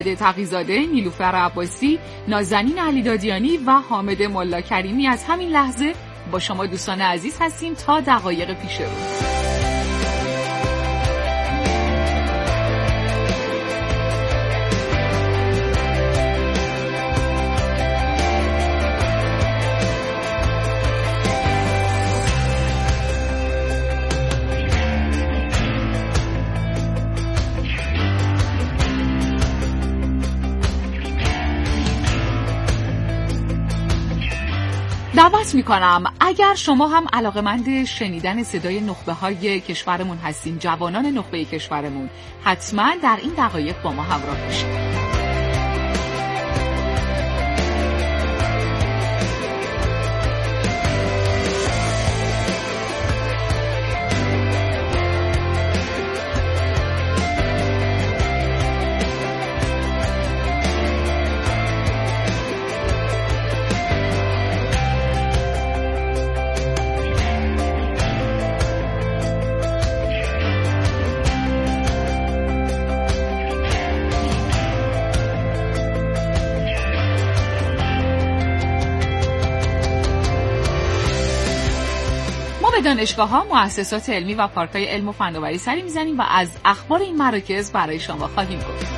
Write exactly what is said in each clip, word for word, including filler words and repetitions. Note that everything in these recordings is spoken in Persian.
وحیده تقی‌زاده، نیلوفر عباسی، نازنین علیدادیانی و حامد ملا کریمی از همین لحظه با شما دوستان عزیز هستیم تا دقایق پیش رو. دعوت میکنم اگر شما هم علاقه‌مند شنیدن صدای نخبه‌های کشورمون هستین، جوانان نخبه کشورمون، حتما در این دقایق با ما همراه بشید. به دانشگاه‌ها، مؤسسات علمی و پارک‌های علم و فناوری سری می‌زنیم و از اخبار این مراکز برای شما خواهیم گفت.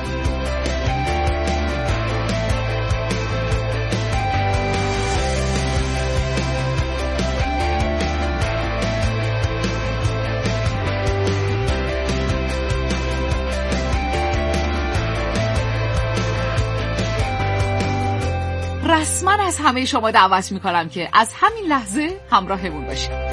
رسما از همه شما دعوت می‌کنم که از همین لحظه همراهمون باشید.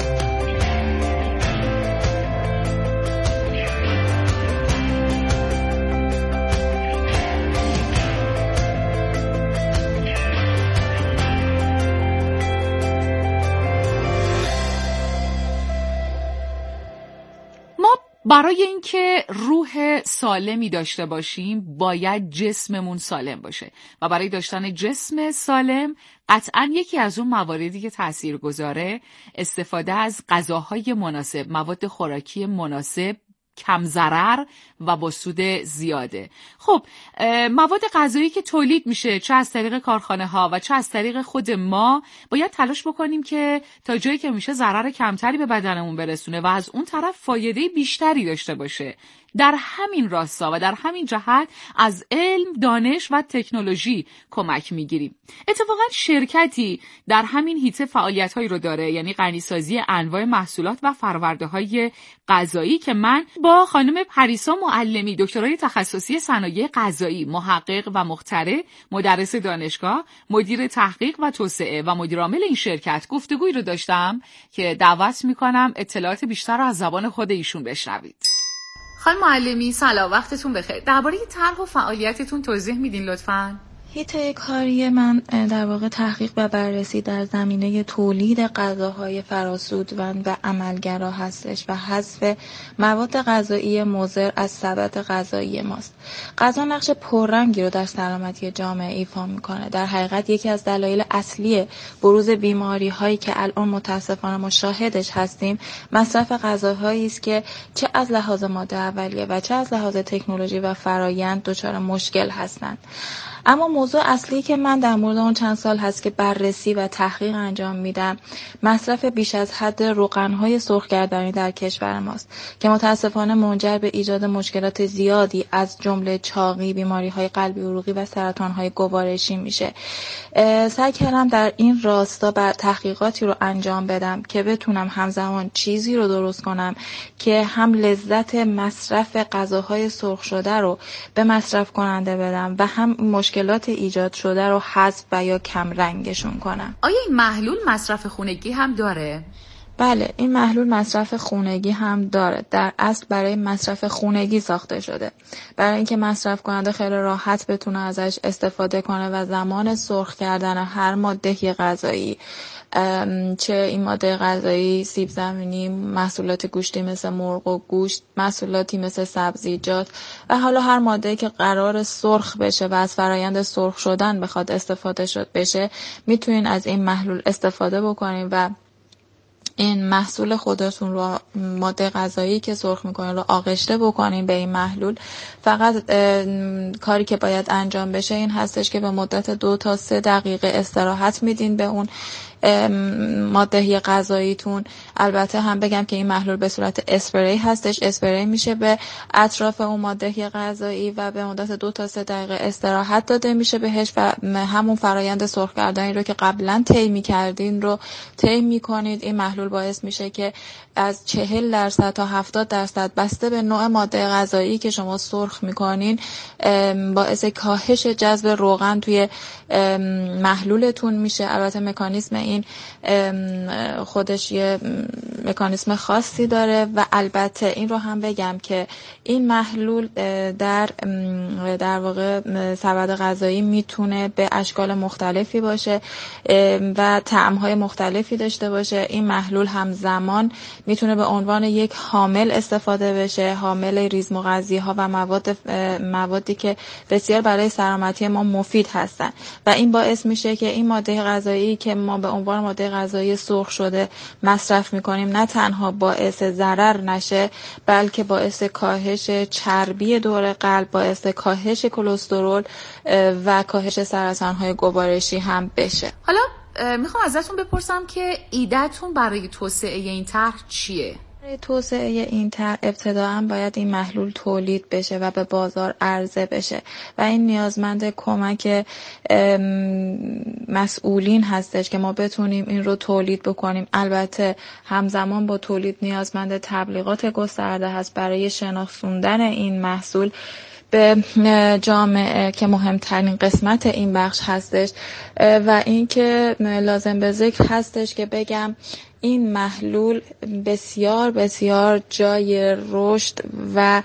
برای اینکه روح سالمی داشته باشیم باید جسممون سالم باشه و برای داشتن جسم سالم قطعاً یکی از اون مواردی که تاثیرگذاره استفاده از غذاهای مناسب، مواد خوراکی مناسب، کم ضرر و با سود زیاده. خب مواد غذایی که تولید میشه چه از طریق کارخانه ها و چه از طریق خود ما باید تلاش بکنیم که تا جایی که میشه ضرر کمتری به بدنمون برسونه و از اون طرف فایده بیشتری داشته باشه. در همین راستا و در همین جهت از علم، دانش و تکنولوژی کمک میگیریم. اتفاقا شرکتی در همین حیطه فعالیت‌هایی رو داره، یعنی غنی‌سازی انواع محصولات و فرورده‌های غذایی که من با خانم پریسا معلمی، دکترای تخصصی صنایع غذایی، محقق و مخترع، مدرس دانشگاه، مدیر تحقیق و توسعه و مدیر عامل این شرکت گفتگویی رو داشتم که دعوت می‌کنم اطلاعات بیشتر رو از زبان خود ایشون بشنوید. خانم معلمی سلام، وقتتون بخیر. درباره طرح و فعالیتتون توضیح میدین لطفاً؟ حیطه کاری من در واقع تحقیق و بررسی در زمینه تولید غذاهای فراسودمند و عملگرا هستش و حذف مواد غذایی مضر از سبد غذایی ماست. غذا نقش پررنگی رو در سلامتی جامعه ایفا میکنه. در حقیقت یکی از دلایل اصلی بروز بیماری هایی که الان متاسفانه ما شاهدش هستیم مصرف غذاهایی است که چه از لحاظ ماده اولیه و چه از لحاظ تکنولوژی و فرایند دچار مشکل هستند. اما موضوع اصلی که من در مورد اون چند سال هست که بررسی و تحقیق انجام میدم مصرف بیش از حد روغن‌های سرخگردانی در کشور ماست که متاسفانه منجر به ایجاد مشکلات زیادی از جمله چاقی، بیماری‌های قلبی عروقی و سرطان‌های گوارشی میشه. سعی کردم در این راستا بر تحقیقاتی رو انجام بدم که بتونم همزمان چیزی رو درست کنم که هم لذت مصرف غذاهای سرخ شده رو به مصرف کننده بدم و هم مشکلات ایجاد شده رو حذف و یا کم رنگشون کنم. آیا این محلول مصرف خونگی هم داره؟ بله، این محلول مصرف خونگی هم داره. در اصل برای مصرف خونگی ساخته شده، برای اینکه مصرف کننده خیلی راحت بتونه ازش استفاده کنه و زمان سرخ کردن هر ماده غذایی، چه این ماده غذایی سیب زمینی، محصولات گوشتی مثل مرغ و گوشت، محصولاتی مثل سبزیجات و حالا هر ماده‌ای که قرار سرخ بشه و از فرایند سرخ شدن بخواد استفاده شد بشه، میتونین از این محلول استفاده بکنین و این محصول خودتون رو، ماده غذایی که سرخ میکنین رو آغشته بکنین به این محلول، فقط کاری که باید انجام بشه این هستش که به مدت دو تا سه دقیقه استراحت میدین به اون ماده غذاییتون. البته هم بگم که این محلول به صورت اسپری هستش، اسپری میشه به اطراف اون ماده غذایی و به مدت دو تا سه دقیقه استراحت داده میشه بهش و همون فرایند سرخ کردنی رو که قبلا طی می‌کردین رو طی می‌کنید. این محلول باعث میشه که از چهل درصد تا هفتاد درصد بسته به نوع ماده غذایی که شما سرخ می‌کنین باعث کاهش جذب روغن توی محلولتون میشه. البته مکانیزم این خودش یه مکانیزم خاصی داره و البته این رو هم بگم که این محلول در در واقع سبد غذایی میتونه به اشکال مختلفی باشه و طعم‌های مختلفی داشته باشه. این محلول همزمان میتونه به عنوان یک حامل استفاده بشه، حامل ریزمغذی‌ها و مواد موادی که بسیار برای سلامتی ما مفید هستن و این باعث میشه که این ماده غذایی که ما به عنوان ماده غذایی سرخ شده مصرف میکنیم نه تنها باعث ضرر نشه بلکه باعث کاهش چربی دور قلب، باعث کاهش کلسترول و کاهش سرطان‌های گوارشی هم بشه. حالا میخوام ازتون بپرسم که ایده‌تون برای توسعه این طرح چیه؟ برای توسعه این طرح ابتداعاً باید این محلول تولید بشه و به بازار عرضه بشه و این نیازمند کمک مسئولین هستش که ما بتونیم این رو تولید بکنیم. البته همزمان با تولید نیازمند تبلیغات گسترده هست برای شناسوندن این محصول به جامعه که مهمترین قسمت این بخش هستش و اینکه لازم به ذکر هستش که بگم این محلول بسیار بسیار جای رشد و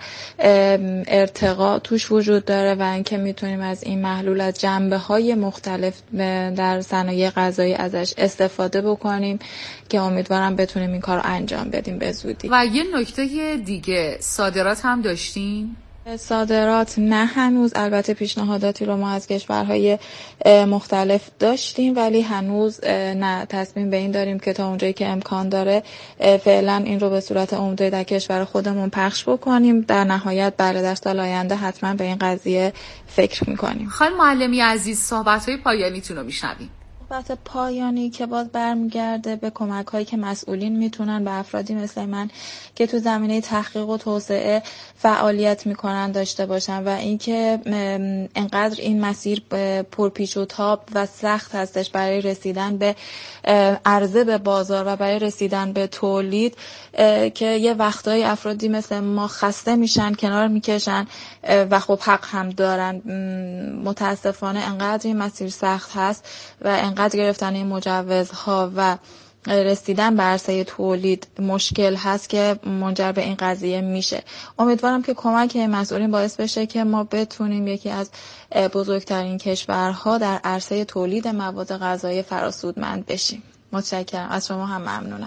ارتقا توش وجود داره و اینکه میتونیم از این محلول از جنبه‌های مختلف در صنایع غذایی ازش استفاده بکنیم که امیدوارم بتونیم این کار رو انجام بدیم به زودی. و یه نکته دیگه، صادرات هم داشتین؟ صادرات نه هنوز، البته پیشنهاداتی رو ما از کشورهای مختلف داشتیم ولی هنوز نه، تصمیم به این داریم که تا اونجایی که امکان داره فعلا این رو به صورت عمده در کشور خودمون پخش بکنیم. در نهایت بله در سال آینده حتما به این قضیه فکر میکنیم. خانم معلمی عزیز، صحبت‌های پایانیتون رو میشنویم. صحبت پایانی که باز برمیگرده به کمک هایی که مسئولین میتونن به افرادی مثل من که تو زمینه تحقیق و توسعه فعالیت میکنن داشته باشن و اینکه انقدر این مسیر پرپیچ و تاب و سخت هستش برای رسیدن به عرضه به بازار و برای رسیدن به تولید که یه وقتایی افرادی مثل ما خسته میشن، کنار میکشن و خب حق هم دارن. متاسفانه انقدر این مسیر سخت هست و انقدر گرفتن این مجوزها و رسیدن به عرصه تولید مشکل هست که منجر به این قضیه میشه. امیدوارم که کمک مسئولین باعث بشه که ما بتونیم یکی از بزرگترین کشورها در عرصه تولید مواد غذایی فراسودمند بشیم. متشکرم، از شما هم ممنونم.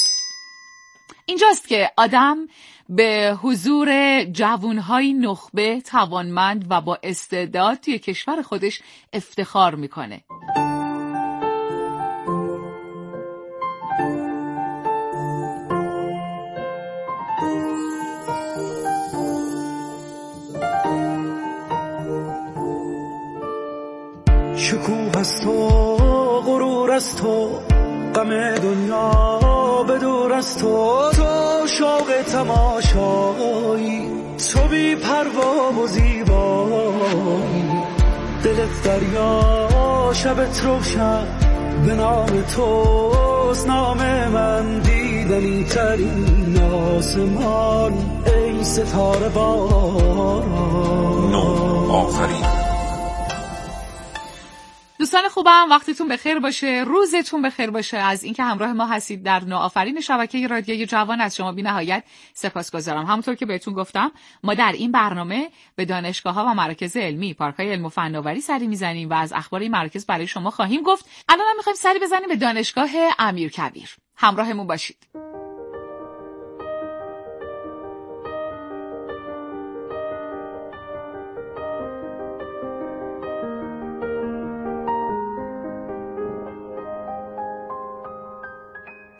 اینجاست که آدم به حضور جوانهای نخبه، توانمند و با استعداد توی کشور خودش افتخار میکنه. شکوه از تو، غرور از تو، غم دنیا به دور از تو، تو شوق تماشایی، تو بی پروا و زیبایی، دلت دریا شبت روشن، به نام توست نام من، دیدنی ترین آسمان، ای ستاره باران. نو آفرین. دوستان خوبم، وقتتون بخیر باشه، روزتون بخیر باشه از اینکه همراه ما هستید در نوآفرین شبکه رادیوی جوان. از شما بی نهایت سپاسگزارم. همونطور که بهتون گفتم ما در این برنامه به دانشگاه‌ها و مراکز علمی، پارک‌های علم و فناوری سری میزنیم و از اخبار این مراکز برای شما خواهیم گفت. الان هم می‌خوایم سری بزنیم به دانشگاه امیرکبیر. همراهمون باشید.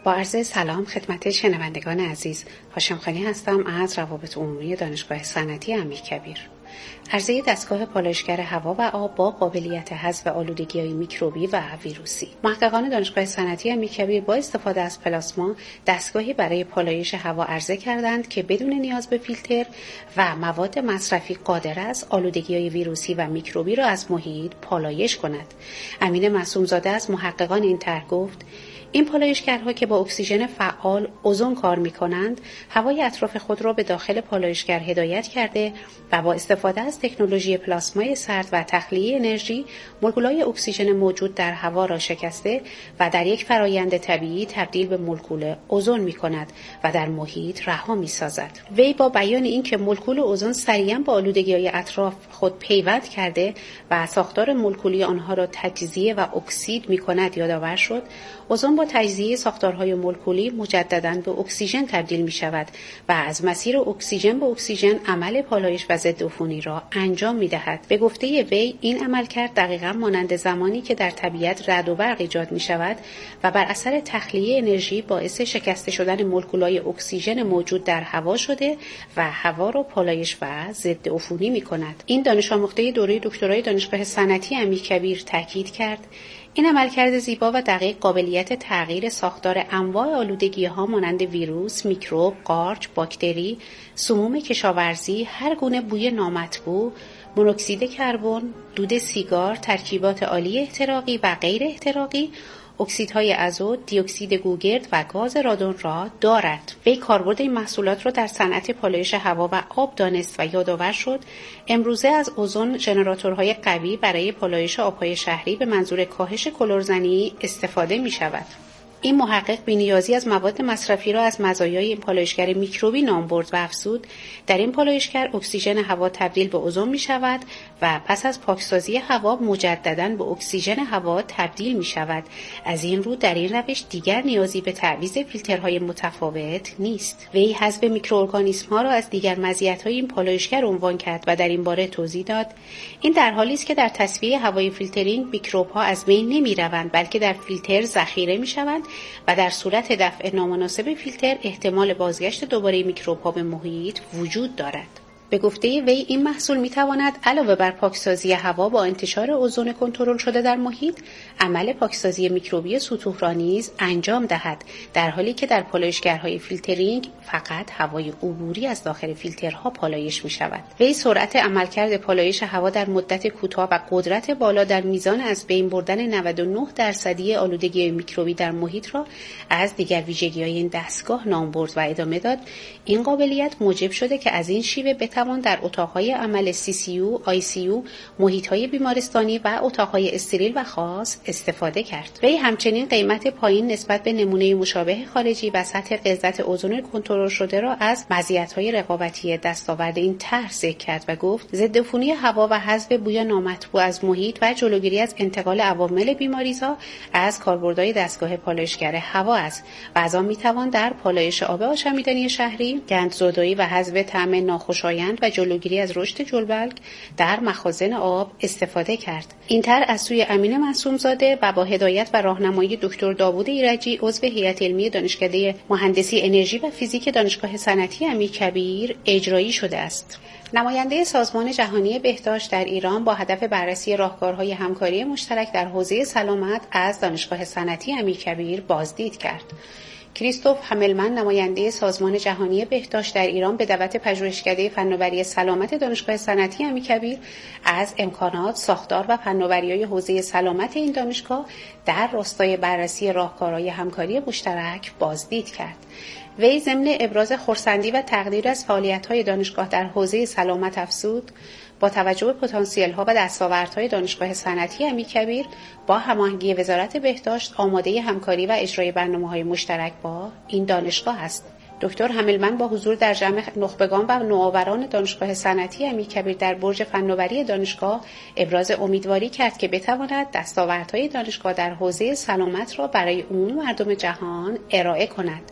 با عرض سلام خدمت شنوندگان عزیز، هاشم خانی هستم از روابط عمومی دانشگاه صنعتی امیرکبیر. عرضه دستگاه پالایشگر هوا و آب با قابلیت حذف آلودگی‌های میکروبی و ویروسی. محققان دانشگاه صنعتی امیرکبیر با استفاده از پلاسما دستگاهی برای پالایش هوا عرضه کردند که بدون نیاز به فیلتر و مواد مصرفی قادر است آلودگی‌های ویروسی و میکروبی را از محیط پالایش کند. امین معصوم‌زاده از محققان این طرح گفت: این پالایشگرها که با اکسیژن فعال اوزون کار می‌کنند، هوای اطراف خود را به داخل پالایشگر هدایت کرده و با استفاده از تکنولوژی پلاسمای سرد و تخلیه انرژی، مولکول‌های اکسیژن موجود در هوا را شکسته و در یک فرایند طبیعی تبدیل به مولکول اوزون می‌کند و در محیط رها می‌سازد. وی با بیان اینکه مولکول اوزون سریعاً با آلودگی‌های اطراف خود پیوند کرده و ساختار مولکولی آنها را تجزیه و اکسید می‌کند یادآور شد. اوزون با تجزیه ساختارهای مولکولی مجدداً به اکسیژن تبدیل می شود و از مسیر اکسیژن به اکسیژن عمل پالایش و ضد عفونی را انجام می دهد. به گفته وی این عملکرد دقیقاً مانند زمانی که در طبیعت رعد و برق ایجاد می شود و بر اثر تخلیه انرژی باعث شکسته شدن مولکولهای اکسیژن موجود در هوا شده و هوا را پالایش و ضد عفونی می کند. این دانش آموخته دوره دکترای دانشگاه صنعتی امیرکبیر تاکید کرد این عملکرد زیبا و دقیق قابلیت تغییر ساختار انواع آلودگی‌ها مانند ویروس، میکروب، قارچ، باکتری، سموم کشاورزی، هر گونه بوی نامطبوع، مونوکسید کربن، دود سیگار، ترکیبات عالی احتراقی و غیر احتراقی، اکسیدهای آزوت، دی اکسید گوگرد و گاز رادون را دارد. وی کاربرد این محصولات را در صنعت پالایش هوا و آب دانست و یادآور شد امروزه از اوزون ژنراتورهای قوی برای پالایش آبهای شهری به منظور کاهش کلورزنی استفاده می شود. این محقق بی‌نیازی از مواد مصرفی را از مزایای این پالایشگر میکروبی نام برد و افزود در این پالایشگر اکسیژن هوا تبدیل به اوزون می شود و پس از پاکسازی هوا مجدداً به اکسیژن هوا تبدیل می شود. از این رو در این روش دیگر نیازی به تعویض فیلترهای متفاوت نیست. وی حذف میکروارگانیسم‌ها را از دیگر مزیت‌های این پالایشگر عنوان کرد و در این باره توضیح داد این در حالی است که در تصفیه هوای فیلترینگ میکروب‌ها از بین نمی‌روند بلکه در فیلتر ذخیره می‌شوند و در صورت دفع نامناسب فیلتر احتمال بازگشت دوباره میکروب‌ها به محیط وجود دارد. به گفته وی این محصول میتواند علاوه بر پاکسازی هوا با انتشار اوزون کنترل شده در محیط، عمل پاکسازی میکروبی سطوح را نیز انجام دهد، در حالی که در پالایشگرهای فیلترینگ فقط هوای عبوری از داخل فیلترها پالایش می شود. وی سرعت عملکرد پالایش هوا در مدت کوتاه و قدرت بالا در میزان از بین بردن نود و نه درصدی آلودگی میکروبی در محیط را از دیگر ویژگی‌های این دستگاه نام برد و ادامه داد این قابلیت موجب شده که از این شیوه بتوان در اتاقهای عمل سی سی یو، آی سی یو، محیط‌های بیمارستانی و اتاقهای استریل و خاص استفاده کرد. وی همچنین قیمت پایین نسبت به نمونه مشابه خارجی و سطح غلظت اوزون کنترل شده را از مزیت‌های رقابتی دستاورد این طرح ذکر کرد و گفت ضد عفونی هوا و حذف بوی نامطبوع از محیط و جلوگیری از انتقال عوامل بیماریزا از کاربردهای دستگاه پالایشگر هوا است و از آن میتوان در پالایش آب آشامیدنی شهری، گندزدایی و حذف طعم ناخوشایند و جلوگیری از رشد جلبلگ در مخازن آب استفاده کرد. این طرح از سوی امین معصوم‌زاده و با هدایت و راهنمایی دکتر داوود ایرجی عضو هیئت علمی دانشکده مهندسی انرژی و فیزیک دانشگاه صنعتی امیرکبیر اجرایی شده است. نماینده سازمان جهانی بهداشت در ایران با هدف بررسی راهکارهای همکاری مشترک در حوزه سلامت از دانشگاه صنعتی امیرکبیر بازدید کرد. کریستوف هملمن نماینده سازمان جهانی بهداشت در ایران به دعوت پژوهشکده فناوری سلامت دانشگاه صنعتی امیرکبیر از امکانات، ساختار و فناوری‌های حوزه سلامت این دانشگاه در راستای بررسی راهکارهای همکاری مشترک بازدید کرد. وی ضمن ابراز خرسندی و تقدیر از فعالیت‌های دانشگاه در حوزه سلامت افزود با توجه به پتانسیل‌ها و دستاوردهای دانشگاه صنعتی امیرکبیر با هماهنگی وزارت بهداشت آماده همکاری و اجرای برنامه‌های مشترک با این دانشگاه است. دکتر هملمن با حضور در جمع نخبگان و نوآوران دانشگاه صنعتی امیرکبیر در برج فناوری دانشگاه ابراز امیدواری کرد که بتواند دستاوردهای دانشگاه در حوزه سلامت را برای عموم مردم جهان ارائه کند.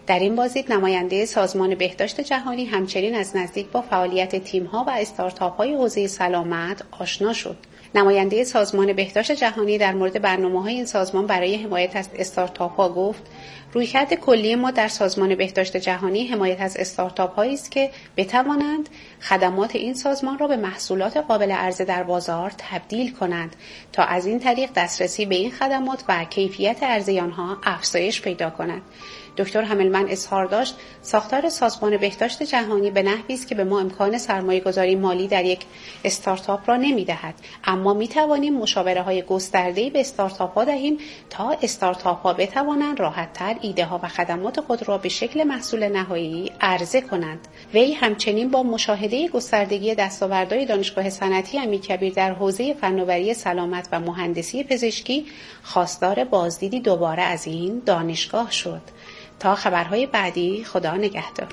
در این بازدید نماینده سازمان بهداشت جهانی همچنین از نزدیک با فعالیت تیم‌ها و استارتاپ‌های حوزه سلامت آشنا شد. نماینده سازمان بهداشت جهانی در مورد برنامه‌های این سازمان برای حمایت از استارتاپ‌ها گفت: رویکرد کلی ما در سازمان بهداشت جهانی حمایت از استارتاپ‌هایی است که بتوانند خدمات این سازمان را به محصولات قابل عرضه در بازار تبدیل کنند تا از این طریق دسترسی به این خدمات و کیفیت عرضه آنها افزایش پیدا کند. دکتر هملمن اظهار داشت ساختار سازمان بهداشت جهانی به نحوی است که به ما امکان سرمایه‌گذاری مالی در یک استارتاپ را نمی‌دهد، اما می‌توانیم مشاوره‌های گسترده‌ای به استارتاپ‌ها دهیم تا استارتاپ‌ها بتوانند راحت‌تر ایده‌ها و خدمات خود را به شکل محصول نهایی عرضه کنند. وی همچنین با مشاهده گستردگی دستاوردهای دانشگاه صنعتی امیرکبیر در حوزه فناوری سلامت و مهندسی پزشکی خواستار بازدیدی دوباره از این دانشگاه شد. تا خبرهای بعدی، خدا نگهدار.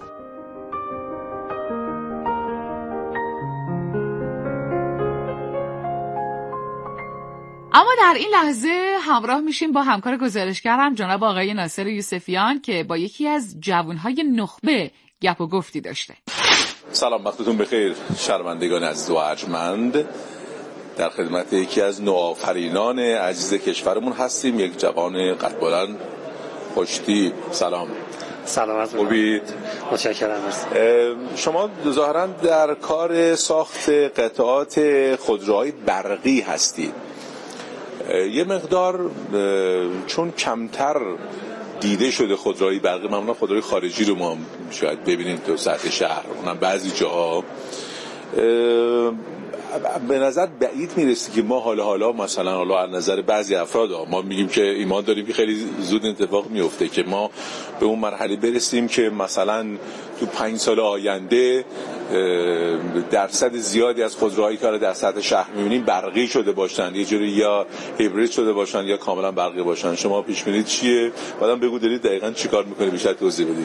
اما در این لحظه همراه میشیم با همکار گزارشگرم جناب آقای ناصر یوسفیان که با یکی از جوانهای نخبه گپ و گفتی داشته. سلام، وقتتون بخیر شرمندگان عزیز و ارجمند. در خدمت یکی از نوآفرینان عزیز کشورمون هستیم، یک جوان قد بلند خوشتی. سلام. سلامت خوبید؟ متشکرم. شما ظاهراً در کار ساخت قطعات خودروهای برقی هستید. یه مقدار چون کمتر دیده شده خودروهای برقی، معمولا خودروهای خارجی رو ما شاید ببینیم تو سطح شهر، اونم بعضی جاها به نظر بعید میرسه که ما حالا حالا مثلا حالا از نظر بعضی افراد ها ما میگیم که ایمان داریم که خیلی زود اتفاق میفته که ما به اون مرحله برسیم که مثلا تو پنج سال آینده درصد زیادی از خودروهایی که در سطح شهر میبینیم برقی شده باشن، یه جوری یا هیبرید شده باشن یا کاملا برقی باشن. شما پیش بینید چیه؟ بعدم بگو دارید دقیقاً چیکار میکنید، بیشتر توضیح بدید.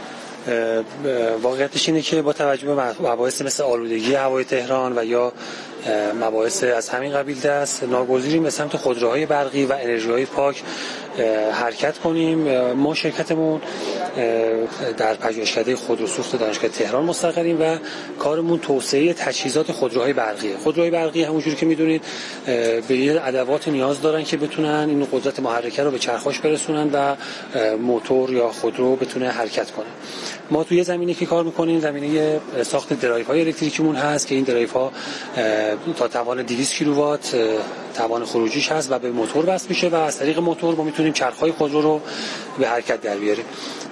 واقعیتش اینه که با توجه به مباحث مثل آلودگی هوای تهران و یا مباحث از همین قبیل دست ناگزیریم به سمت خودروهای برقی و انرژی‌های پاک حرکت کنیم. ما شرکتمون در پژوهشکده خودروسوخت دانشگاه تهران مستقریم و کارمون توسعه تجهیزات خودروهای برقیه. خودروهای برقی همونجوری که میدونید به یه ادوات نیاز دارن که بتونن این قدرت محرکه رو به چرخش برسونن و موتور یا خودرو بتونه حرکت کنه. ما توی زمینه که کار میکنیم زمینه ساخت درایوهای الکتریکیمون هست که این درایوها تا توان دویست کیلووات توان خروجیش هست و به موتور وصل میشه و از طریق موتور ما میتونیم چرخهای خودرو رو به حرکت در بیاریم.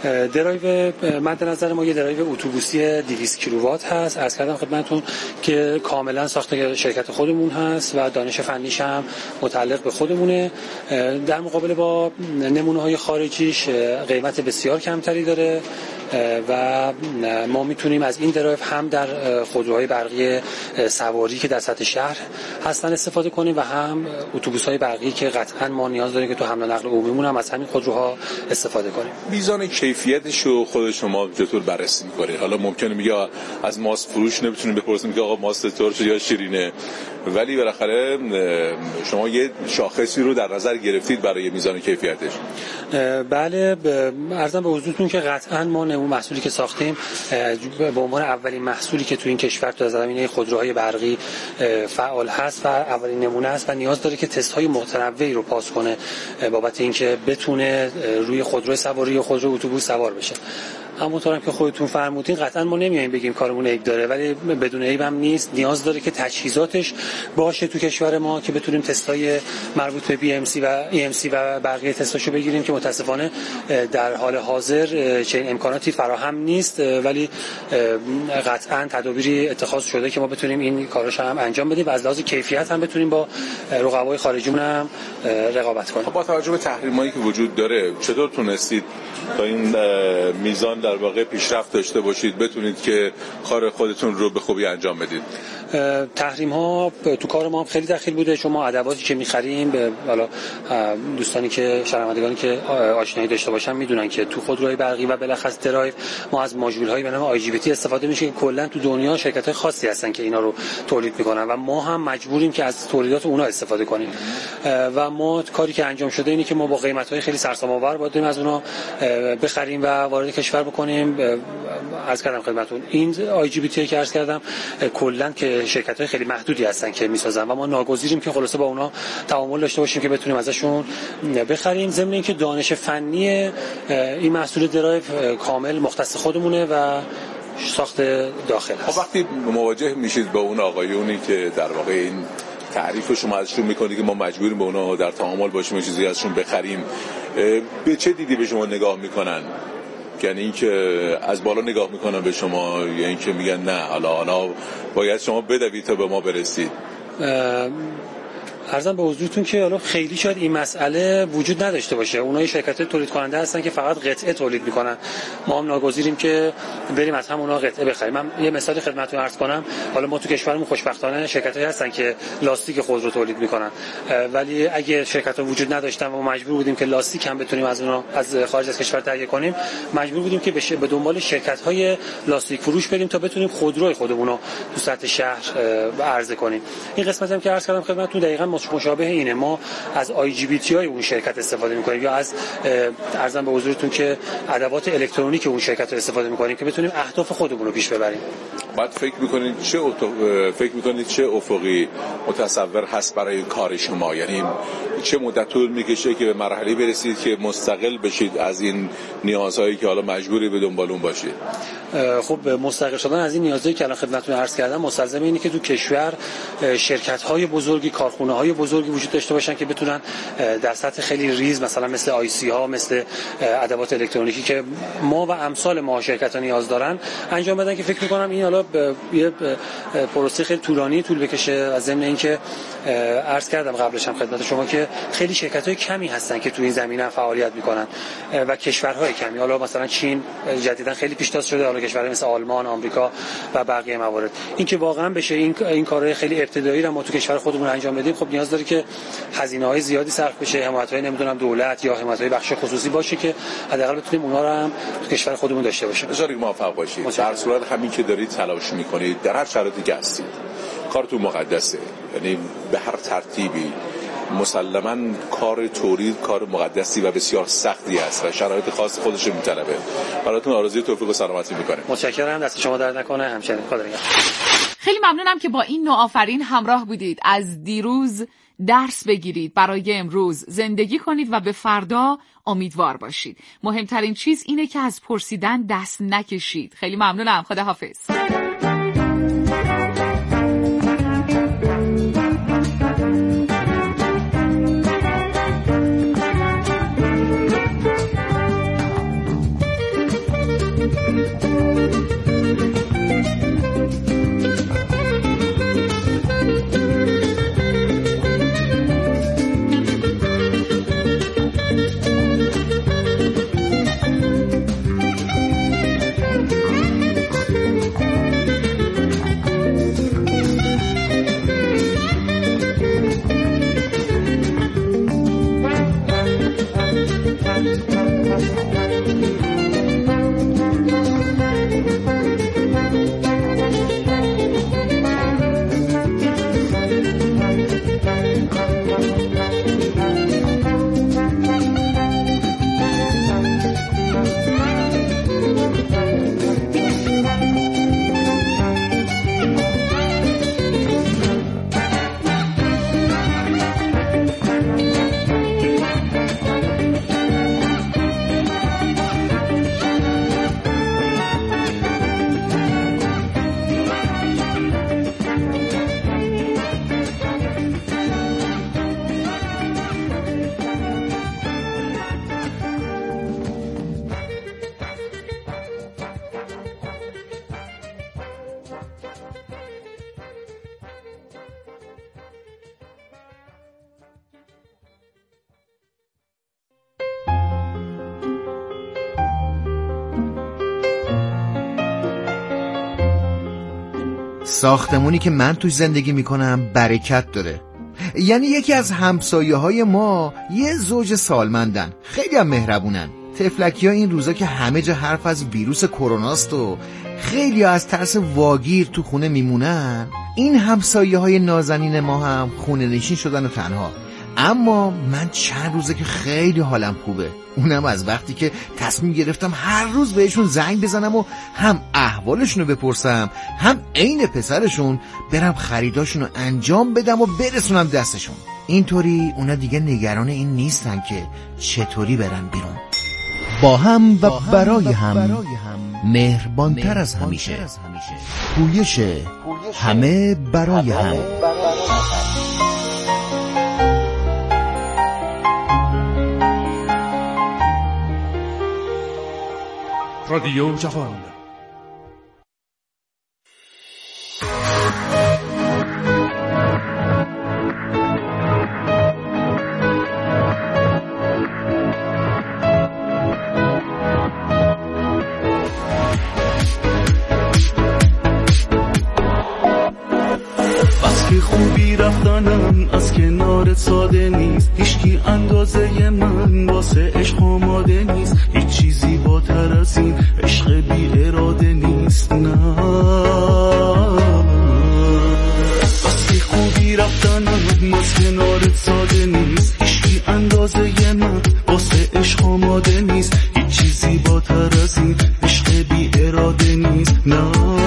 درایو مد نظر ما یه درایو اتوبوسی دویست کیلووات هست. عرض کردم خدمتتون که کاملا ساخت شرکت خودمون هست و دانش فنیش هم متعلق به خودمونه. در مقابل با نمونه‌های خارجیش قیمت بسیار کمتری داره و ما میتونیم از این درایو هم در خودروهای برقی سواری که در سطح شهر هستن استفاده کنیم و هم اتوبوس‌های برقی که قطعاً ما نیاز داریم که تو حمل و نقل عمومیمون هم از همین خودروها استفاده کنیم. میزان کیفیتش رو خود شما چطور بررسی می‌کنید؟ حالا ممکنه میگه از ماست فروش نمیتونیم بپرسیم که آقا ماست ترش یا شیرینه، ولی بالاخره شما یه شاخصی رو در نظر گرفتید برای میزان کیفیتش. بله، عرضم به حضورتون که قطعاً ما نمونه محصولی که ساختیم به عنوان اولین محصولی که تو این کشور تو زمینه خودروهای برقی فعال هست و اولین نمونه است و نیاز داره که تست‌های متنوعی رو پاس کنه بابت اینکه بتونه روی خودرو سواری یا خودرو اتوبوس سوار بشه. همونطورم که خودتون فرمودین قطعا ما نمیایم بگیم کارمون عیب داره، ولی بدون عیب هم نیست. نیاز داره که تجهیزاتش باشه تو کشور ما که بتونیم تستای مربوط به بی ام سی و ای ام سی و بقیه تستاشو بگیریم که متاسفانه در حال حاضر چنین امکاناتی فراهم نیست، ولی قطعا تدابیری اتخاذ شده که ما بتونیم این کاراشو هم انجام بدیم و از لحاظ کیفیت هم بتونیم با رقبای خارجیمون هم رقابت کنیم. با توجه به تحریمایی که وجود داره چطور تونستید تا این میزان در واقع پیشرفت داشته باشید، بتونید که کار خودتون رو به خوبی انجام بدید؟ تحریم ها تو کار ما هم خیلی دخیل بوده، چون ما ادواتی که می‌خریم، حالا دوستانی که شنوندگانی که آشنایی داشته باشن میدونن که تو خودروهای برقی و بالاخص درایو ما از ماژول‌هایی به نام آی جی بی تی استفاده میشه که کلا تو دنیا شرکت‌های خاصی هستن که اینا رو تولید میکنن و ما هم مجبوریم که از تولیدات اونها استفاده کنیم و ما کاری که انجام شده اینه که ما با قیمت‌های خیلی سرسام‌آور باید از اونها بخریم و وارد کشور بکنیم. عرض کردم خدمتتون این آی جی بی تی که عرض کردم کلا که شرکت‌های خیلی محدودی هستن که میسازن و ما ناگزیریم که خلاصه با اونها تعامل داشته باشیم که بتونیم ازشون بخریم. ضمن اینکه دانش فنی این محصول درایو کامل مختص خودمونه و ساخت داخل است. خب وقتی مواجه میشید با اون آقایونی که در واقع این تعریف شما ازشون میکنید که ما مجبوریم با اونها در تعامل باشیم و چیزی ازشون بخریم، به چه دیدی به شما نگاه میکنن؟ یعنی اینکه از بالا نگاه میکنن به شما یا اینکه میگن نه حالا حالا باید شما بدوید تا به ما برسید؟ عرضم به حضورتون که حالا خیلی شاید این مسئله وجود نداشته باشه. اونها شرکت‌های تولید کننده هستن که فقط قطعه تولید میکنن، ما هم ناگزیریم که بریم از هم اونها قطعه بخریم. من یه مثالی خدمتتون عرض کنم. حالا ما تو کشورمون خوشبختانه شرکت‌هایی هستن که لاستیک خودرو تولید میکنن، ولی اگه شرکت‌ها وجود نداشتن و ما مجبور بودیم که لاستیک هم بتونیم از اونها از خارج از کشور تهیه کنیم، مجبور بودیم که به دنبال شرکت‌های لاستیک فروش بریم تا بتونیم خودروی خودمون رو تو سطح شهر عرضه کنیم. این قسمتی هم که عرض کردم خدمتتون دقیقاً مشابه اینه. ما از آی جی بی تی های اون شرکت استفاده می‌کنیم یا از عرضم به حضورتون که ادوات الکترونیک اون شرکت رو استفاده می‌کنیم که بتونیم اهداف خودمون رو پیش ببریم. بعد فکر می‌کنید چه اتو... فکر می‌کنید چه افقی متصور هست برای کار شما؟ یعنی چه مدت طول می‌کشه که به مرحله برسید که مستقل بشید از این نیازهایی که حالا مجبوری به دنبال اون باشید؟ خب مستقل شدن از این نیازهایی که الان خدمتتون عرض کردم مستلزم اینه که تو کشور شرکت‌های بزرگی، کارخونه‌های بزرگی وجود داشته باشن که بتونن در سطح خیلی ریز مثلا مثل آی سی ها، مثل ادوات الکترونیکی که ما و امثال ما شرکت‌ها نیاز دارن انجام بدن، که فکر می‌کنم این حالا یه پروسه خیلی طولانی طول بکشه. از ضمن اینکه عرض کردم قبلش هم خدمت شما که خیلی شرکت‌های کمی هستن که تو این زمینه فعالیت می‌کنن و کشورهای کمی، حالا مثلا چین جدیداً خیلی پیشتاز شده، حالا کشورهای مثل آلمان، آمریکا و بقیه موارد. اینکه واقعا بشه این این کارهای خیلی ابتدایی رو ما تو کشور خودمون انجام بدیم، خب نیاز داره که هزینه‌های زیادی صرف بشه، حمایت‌های نمیدونم دولت یا حمایت‌های بخش خصوصی باشه که حداقل بتونیم اونها رو هم تو کشور خودمون داشته باشیم. بذارید موفق باشید. در صورت همین که دارید تلاش می‌کنید در هر شرایطی که هستید، کارتون مقدسه، یعنی به هر ترتیبی مسلماً کار تولید کار مقدسی و بسیار سختی است و شرایط خاص خودش رو می‌طلبه. براتون آرزوی توفیق و سلامتی می‌کنم. متشکرم، دست شما درد نکنه. همچنین خدا نگهدار. خیلی ممنونم که با این نوآفرین همراه بودید. از دیروز درس بگیرید، برای امروز زندگی کنید و به فردا امیدوار باشید. مهمترین چیز اینه که از پرسیدن دست نکشید. خیلی ممنونم. خدا حافظ. ساختمونی که من توش زندگی میکنم برکت داره. یعنی یکی از همسایه های ما یه زوج سالمندن، خیلی هم مهربونن. تفلکی ها این روزا که همه جا حرف از ویروس کروناست و خیلی ها از ترس واگیر تو خونه میمونن، این همسایه های نازنین ما هم خونه نشین شدن و تنها. اما من چند روزه که خیلی حالم خوبه، اونم از وقتی که تصمیم گرفتم هر روز بهشون زنگ بزنم و هم احوالشون رو بپرسم، هم عین پسرشون برم خریداشون رو انجام بدم و برسونم دستشون. اینطوری اونا دیگه نگران این نیستن که چطوری برن بیرون. با هم و برای هم مهربانتر از همیشه. پویش همه برای هم. رادیو جوان. بس که خوبی رفتنم از کنارت ساده نیست، هیچکی اندازه من واسه عشق آماده نیست، هیچ چیزی بالاتر از این عشق بی اراده نیست. نه بس که خوبی رفتنم از کنارت ساده نیست، هیچکی اندازه من واسه عشق آماده نیست، هیچ چیزی بالاتر از این عشق بی اراده نیست. نه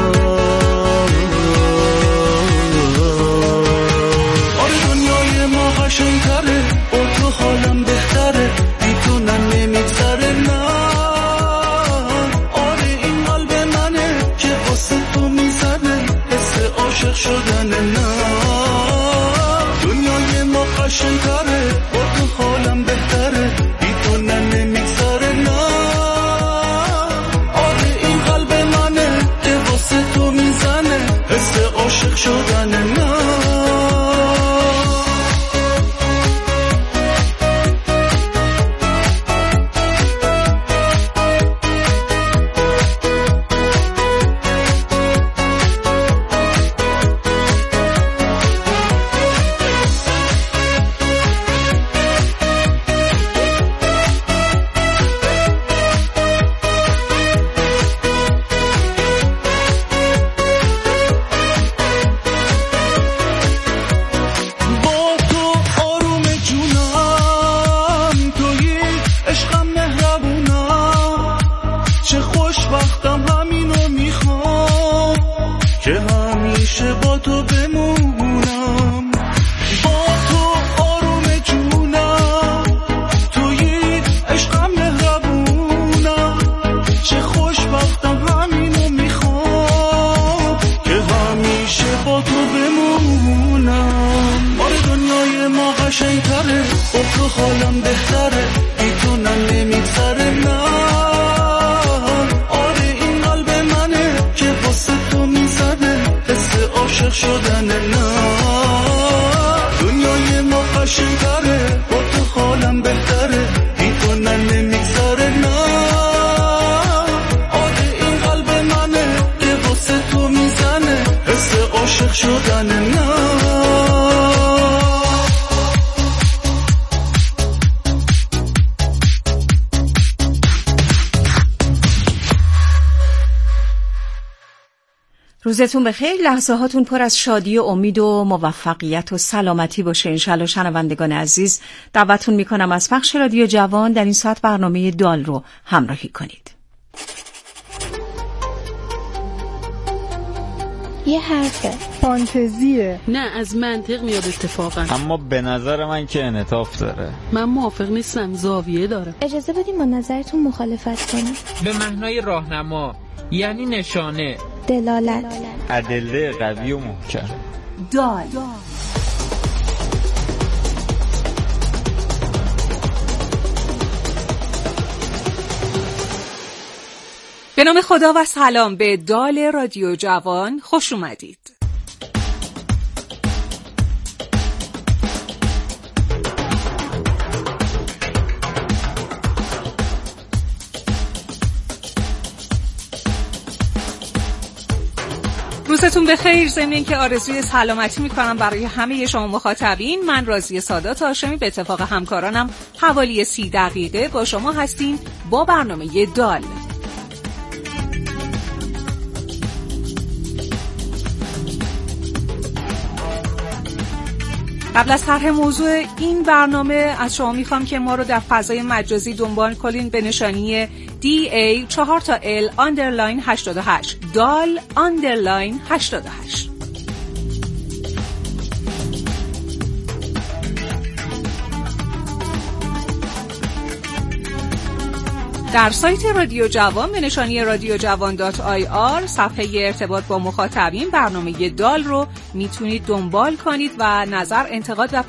قشنگ‌تره با تو حالم بهتره، بی تو نمیگذره. نه آره این قلب منه که واسه تو میزنه، حس عاشق شدنه. نه دنیای ما قشنگ‌تره با تو حالم بهتره، بی تو نمیگذره. نه آره این قلب منه که واسه تو میزنه، حس عاشق شدنه. نه روزتون بخیر، لحظه هاتون پر از شادی و امید و موفقیت و سلامتی باشه انشالله. شنوندگان عزیز، دعوتتون میکنم از پخش رادیو جوان در این ساعت برنامه دال رو همراهی کنید. یه حرفه، فانتزیه، نه از منطق میاد اتفاقا، اما به نظر من که انعطاف داره. من موافق نیستم، زاویه داره. اجازه بدیم با نظرتون مخالفت کنم. به معنای راهنما، یعنی نشانه، دلالت، ادله قوی و محکم. دال به نام خدا و سلام به دال رادیو جوان، خوش اومدید. روزتون روزتون بخیر. ضمن اینکه آرزوی سلامتی میکنم برای همه شما مخاطبین. من راضیه سادات هاشمی به اتفاق همکارانم حوالی سی دقیقه با شما هستیم با برنامه دال. قبل از طرح موضوع این برنامه از شما میخوام که ما رو در فضای مجازی دنبال کنین به نشانی دی ای چهار تا ال آندرلاین هشتاد و هشت دال آندرلاین هشتاد و هشت. در سایت رادیو جوان به نشانی رادیو جوان دات آی آر صفحه ارتباط با مخاطبین برنامه دال رو میتونید دنبال کنید و نظر، انتقاد و